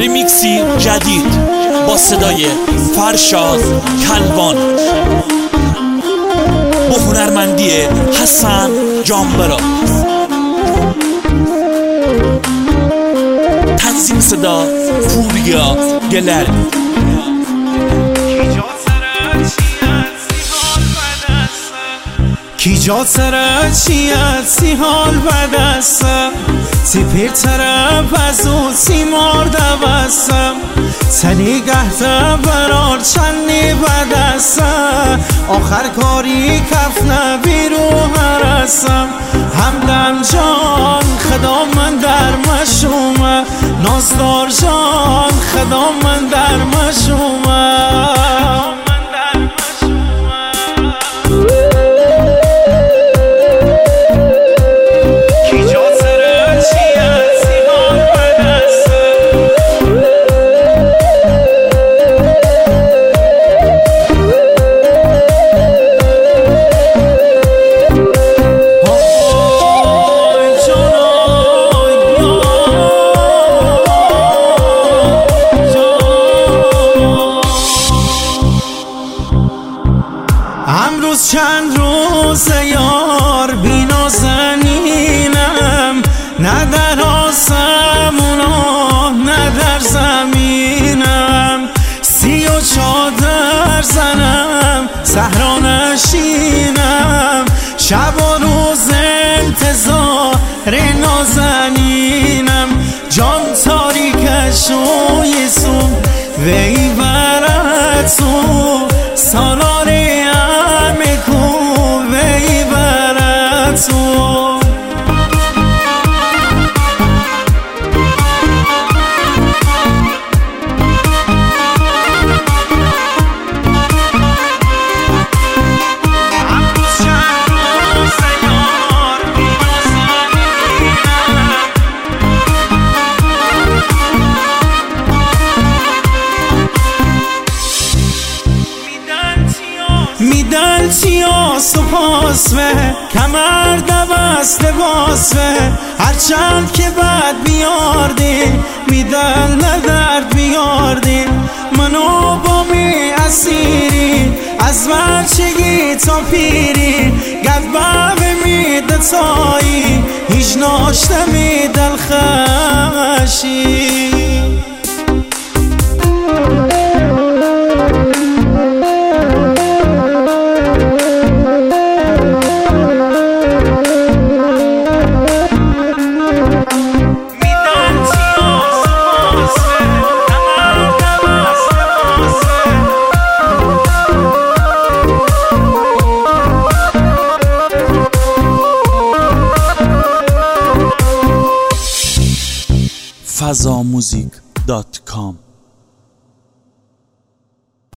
ریمیکسی جدید با صدای فرشاد کلوان با هنرمندی حسن جانبرا، تنظیم صدا پوریا گلر. کی جا سرچیت سی حال بدستم سی پیر طرف از او سی مرده بستم سنی گهته برار چندی بدستم آخر کاری کفنه بیرو هرستم همدم جان خدا من در مشومه نازدار جان خدا من در مشومه. امروز چند روز یار بی نازنینم، نه در آسمونا نه در زمینم، 34 زنم صحرا نشینم، شب و روز انتظار نازنینم، جان تاریکش و یسوم وی براتو سالاری میدن چیاس و پاسوه کمر دبست باسوه هرچند که بد بیاردی میدن ندرد بیاردی منو با می اسیری از بچگی تا پیری گدبه میده تایی هیچ ناشته میدل خشی. fazamusic.com